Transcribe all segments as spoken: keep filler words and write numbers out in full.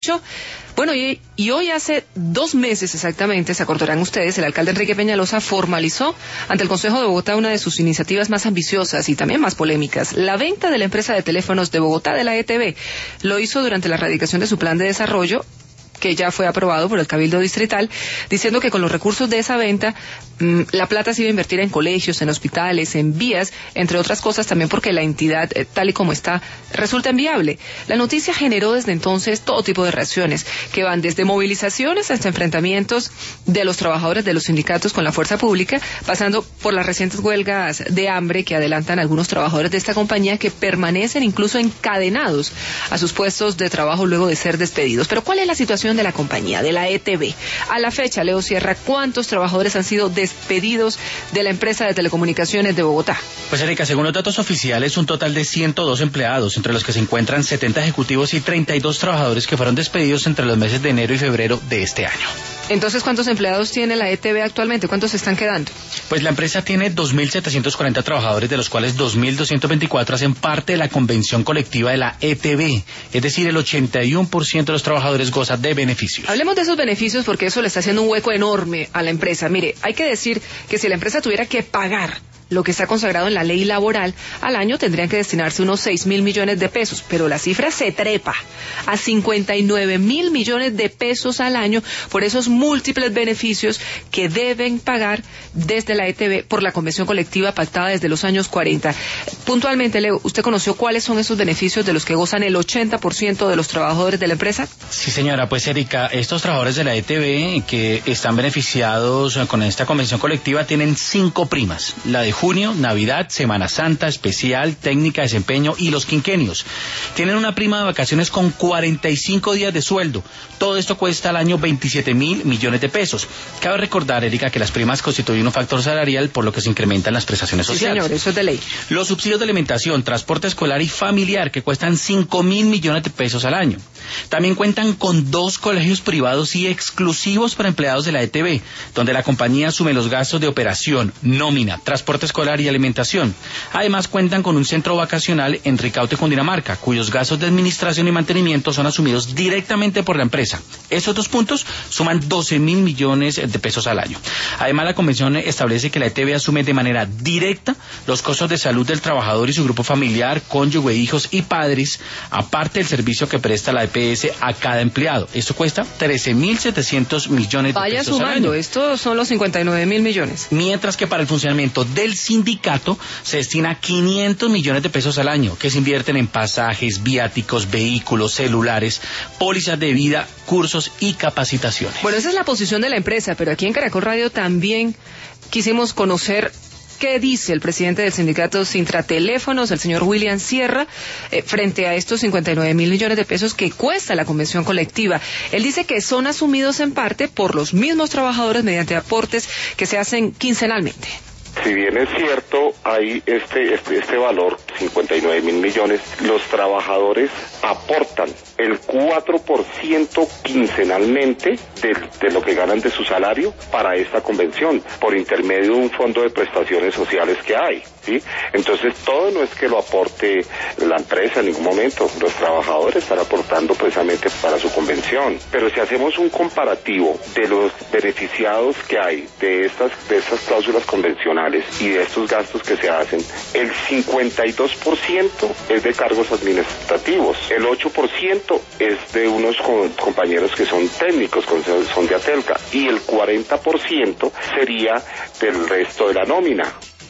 Bueno, y, y hoy hace dos meses exactamente, se acordarán ustedes, el alcalde Enrique Peñalosa formalizó ante el Consejo de Bogotá una de sus iniciativas más ambiciosas y también más polémicas, la venta de la empresa de teléfonos de Bogotá, de la E T B. Lo hizo durante la radicación de su plan de desarrollo, que ya fue aprobado por el Cabildo Distrital, diciendo que con los recursos de esa venta, mmm, la plata se iba a invertir en colegios, en hospitales, en vías, entre otras cosas también porque la entidad, eh, tal y como está, resulta inviable. La noticia generó desde entonces todo tipo de reacciones, que van desde movilizaciones hasta enfrentamientos de los trabajadores de los sindicatos con la fuerza pública, pasando por las recientes huelgas de hambre que adelantan algunos trabajadores de esta compañía que permanecen incluso encadenados a sus puestos de trabajo luego de ser despedidos. Pero ¿cuál es la situación de la compañía, de la E T B? A la fecha, Leo Sierra, ¿cuántos trabajadores han sido despedidos de la empresa de telecomunicaciones de Bogotá? Pues Erika, según los datos oficiales, un total de ciento dos empleados, entre los que se encuentran setenta ejecutivos y treinta y dos trabajadores que fueron despedidos entre los meses de enero y febrero de este año. Entonces, ¿cuántos empleados tiene la E T B actualmente? ¿Cuántos se están quedando? Pues la empresa tiene dos mil setecientos cuarenta trabajadores, de los cuales dos mil doscientos veinticuatro hacen parte de la convención colectiva de la E T B. Es decir, el ochenta y uno por ciento de los trabajadores goza de beneficios. Hablemos de esos beneficios porque eso le está haciendo un hueco enorme a la empresa. Mire, hay que decir que si la empresa tuviera que pagar lo que está consagrado en la ley laboral, al año tendrían que destinarse unos seis mil millones de pesos, pero la cifra se trepa a cincuenta y nueve mil millones de pesos al año por esos múltiples beneficios que deben pagar desde la E T B por la convención colectiva pactada desde los años cuarenta. Puntualmente, Leo, ¿usted conoció cuáles son esos beneficios de los que gozan el ochenta por ciento de los trabajadores de la empresa? Sí, señora, pues Erika, estos trabajadores de la E T B que están beneficiados con esta convención colectiva tienen cinco primas: la de junio, Navidad, Semana Santa, especial, técnica, desempeño y los quinquenios. Tienen una prima de vacaciones con cuarenta y cinco días de sueldo. Todo esto cuesta al año veintisiete mil millones de pesos. Cabe recordar, Erika, que las primas constituyen un factor salarial por lo que se incrementan las prestaciones sociales. Sí, señor, eso es de ley. Los subsidios de alimentación, transporte escolar y familiar, que cuestan cinco mil millones de pesos al año. También cuentan con dos colegios privados y exclusivos para empleados de la E T B, donde la compañía asume los gastos de operación, nómina, transporte escolar y alimentación. Además cuentan con un centro vacacional en Ricaute, Cundinamarca, cuyos gastos de administración y mantenimiento son asumidos directamente por la empresa. Esos dos puntos suman doce mil millones de pesos al año. Además, la convención establece que la E T B asume de manera directa los costos de salud del trabajador y su grupo familiar, cónyuge, hijos y padres, aparte del servicio que presta la E P S a cada empleado. Esto cuesta trece mil setecientos millones de Vaya pesos sumando, al año. estos son los cincuenta y nueve mil millones. Mientras que para el funcionamiento del sindicato se destina quinientos millones de pesos al año, que se invierten en pasajes, viáticos, vehículos, celulares, pólizas de vida, cursos y capacitaciones. Bueno, esa es la posición de la empresa, pero aquí en Caracol Radio también quisimos conocer qué dice el presidente del sindicato Sintrateléfonos, el señor William Sierra, eh, frente a estos cincuenta y nueve mil millones de pesos que cuesta la convención colectiva. Él dice que son asumidos en parte por los mismos trabajadores mediante aportes que se hacen quincenalmente. Si bien es cierto, hay este, este, este valor, cincuenta y nueve mil millones, los trabajadores aportan el cuatro por ciento quincenalmente de, de lo que ganan de su salario para esta convención, por intermedio de un fondo de prestaciones sociales que hay, ¿sí? Entonces, todo no es que lo aporte la empresa en ningún momento, los trabajadores están aportando precisamente para su convención. Pero si hacemos un comparativo de los beneficiados que hay de estas, de estas cláusulas convencionales y de estos gastos que se hacen, el cincuenta y dos por ciento es de cargos administrativos, el ocho por ciento es de unos compañeros que son técnicos, son de Atelca, y el cuarenta por ciento sería del resto de la nómina.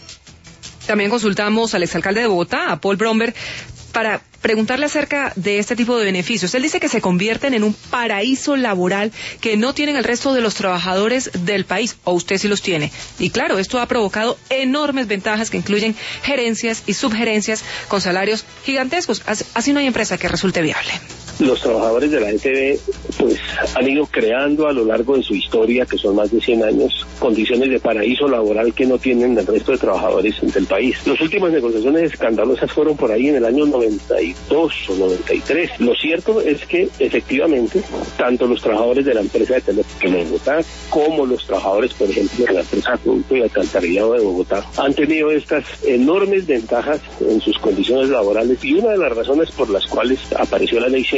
También consultamos al exalcalde de Bogotá, a Paul Bromberg, para preguntarle acerca de este tipo de beneficios. Él dice que se convierten en un paraíso laboral que no tienen el resto de los trabajadores del país, o usted sí los tiene. Y claro, esto ha provocado enormes ventajas que incluyen gerencias y subgerencias con salarios gigantescos. Así no hay empresa que resulte viable. Los trabajadores de la E T B pues han ido creando a lo largo de su historia, que son más de cien años, condiciones de paraíso laboral que no tienen el resto de trabajadores del país. Las últimas negociaciones escandalosas fueron por ahí en el año noventa y dos o noventa y tres. Lo cierto es que efectivamente tanto los trabajadores de la empresa de Teléfono de Bogotá como los trabajadores, por ejemplo, de la empresa de Acueducto y Alcantarillado de Bogotá han tenido estas enormes ventajas en sus condiciones laborales, y una de las razones por las cuales apareció la ley ciento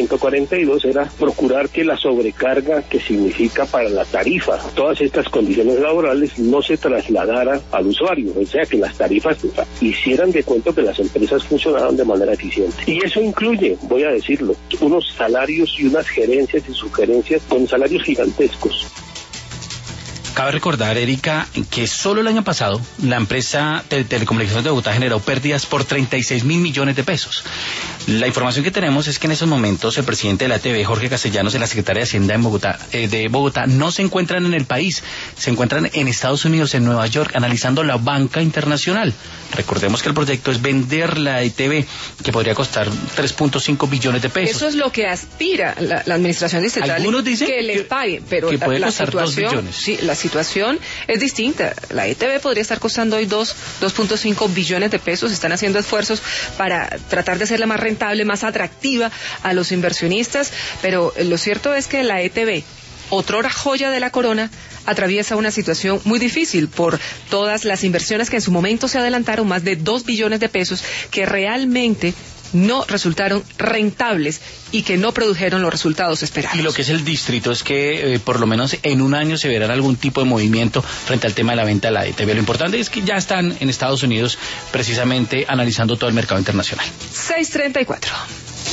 ciento cuarenta y dos era procurar que la sobrecarga que significa para la tarifa, todas estas condiciones laborales no se trasladaran al usuario, o sea que las tarifas hicieran de cuenta que las empresas funcionaban de manera eficiente. Y eso incluye, voy a decirlo, unos salarios y unas gerencias y sugerencias con salarios gigantescos. Cabe recordar, Erika, que solo el año pasado la empresa de Telecomunicaciones de Bogotá generó pérdidas por treinta y seis mil millones de pesos. La información que tenemos es que en esos momentos el presidente de la E T B, Jorge Castellanos, y la secretaria de Hacienda en Bogotá, eh, de Bogotá no se encuentran en el país, se encuentran en Estados Unidos, en Nueva York, analizando la banca internacional. Recordemos que el proyecto es vender la E T B, que podría costar tres punto cinco billones de pesos. Eso es lo que aspira la, la administración distrital. Algunos dicen que le paguen, pero que puede la, la costar dos billones. Sí, la situación es distinta. La E T B podría estar costando hoy dos punto cinco billones de pesos. Están haciendo esfuerzos para tratar de hacerla más rentable, más atractiva a los inversionistas, pero lo cierto es que la E T B, otrora joya de la corona, atraviesa una situación muy difícil por todas las inversiones que en su momento se adelantaron, más de dos billones de pesos, que realmente no resultaron rentables y que no produjeron los resultados esperados. Y lo que es el distrito es que eh, por lo menos en un año se verá algún tipo de movimiento frente al tema de la venta de la E T B. Lo importante es que ya están en Estados Unidos precisamente analizando todo el mercado internacional. seis treinta y cuatro.